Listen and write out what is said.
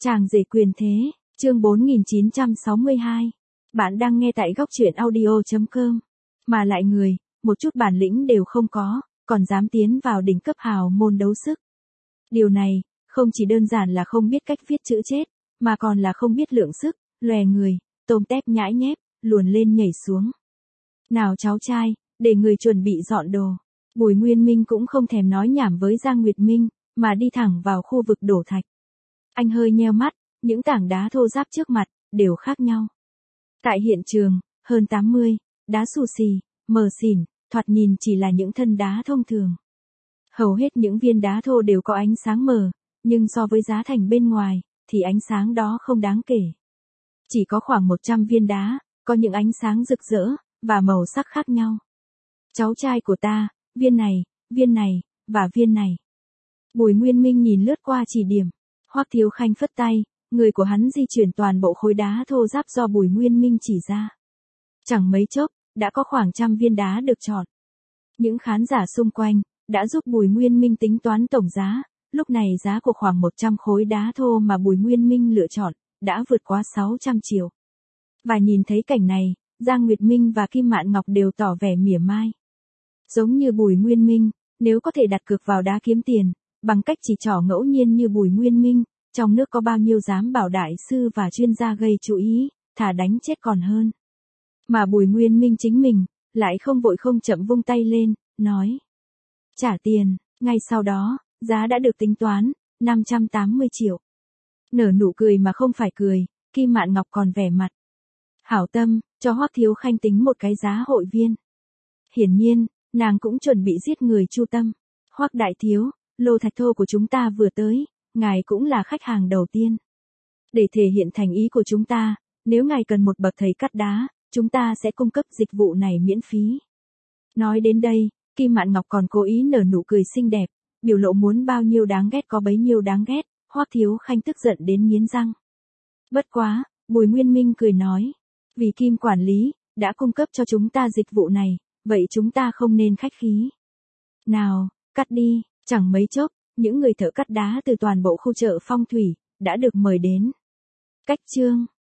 Chàng rể quyền thế, chương 4962. Bạn đang nghe tại góc truyện audio.com. Mà lại người, một chút bản lĩnh đều không có, còn dám tiến vào đỉnh cấp hào môn đấu sức. Điều này, không chỉ đơn giản là không biết cách viết chữ chết, mà còn là không biết lượng sức, lòe người, tôm tép nhãi nhép, luồn lên nhảy xuống. Nào cháu trai, để người chuẩn bị dọn đồ. Bùi Nguyên Minh cũng không thèm nói nhảm với Giang Nguyệt Minh, mà đi thẳng vào khu vực đổ thạch. Anh hơi nheo mắt, những tảng đá thô ráp trước mặt, đều khác nhau. Tại hiện trường, hơn 80, đá xù xì, mờ xỉn, thoạt nhìn chỉ là những thân đá thông thường. Hầu hết những viên đá thô đều có ánh sáng mờ, nhưng so với giá thành bên ngoài, thì ánh sáng đó không đáng kể. Chỉ có khoảng 100 viên đá, có những ánh sáng rực rỡ, và màu sắc khác nhau. Cháu trai của ta, viên này, và viên này. Bùi Nguyên Minh nhìn lướt qua chỉ điểm. Hoắc Thiếu Khanh phất tay, người của hắn di chuyển toàn bộ khối đá thô ráp do Bùi Nguyên Minh chỉ ra. Chẳng mấy chốc, đã có khoảng 100 viên đá được chọn. Những khán giả xung quanh, đã giúp Bùi Nguyên Minh tính toán tổng giá, lúc này giá của khoảng 100 khối đá thô mà Bùi Nguyên Minh lựa chọn, đã vượt quá 600 triệu. Và nhìn thấy cảnh này, Giang Nguyệt Minh và Kim Mạn Ngọc đều tỏ vẻ mỉa mai. Giống như Bùi Nguyên Minh, nếu có thể đặt cược vào đá kiếm tiền, bằng cách chỉ trỏ ngẫu nhiên như Bùi Nguyên Minh, trong nước có bao nhiêu dám bảo đại sư và chuyên gia gây chú ý, thà đánh chết còn hơn. Mà Bùi Nguyên Minh chính mình, lại không vội không chậm vung tay lên, nói. Trả tiền, ngay sau đó, giá đã được tính toán, 580 triệu. Nở nụ cười mà không phải cười, Kim Mạn Ngọc còn vẻ mặt. Hảo tâm, cho Hoắc Thiếu Khanh tính một cái giá hội viên. Hiển nhiên, nàng cũng chuẩn bị giết người chu tâm. Hoắc đại thiếu, lô thạch thô của chúng ta vừa tới, ngài cũng là khách hàng đầu tiên. Để thể hiện thành ý của chúng ta, nếu ngài cần một bậc thầy cắt đá, chúng ta sẽ cung cấp dịch vụ này miễn phí. Nói đến đây, Kim Mạn Ngọc còn cố ý nở nụ cười xinh đẹp, biểu lộ muốn bao nhiêu đáng ghét có bấy nhiêu đáng ghét, Hoắc Thiếu Khanh tức giận đến nghiến răng. Bất quá, Bùi Nguyên Minh cười nói, vì Kim quản lý, đã cung cấp cho chúng ta dịch vụ này, vậy chúng ta không nên khách khí. Nào, cắt đi. Chẳng mấy chốc, những người thợ cắt đá từ toàn bộ khu chợ Phong Thủy, đã được mời đến. Cách chương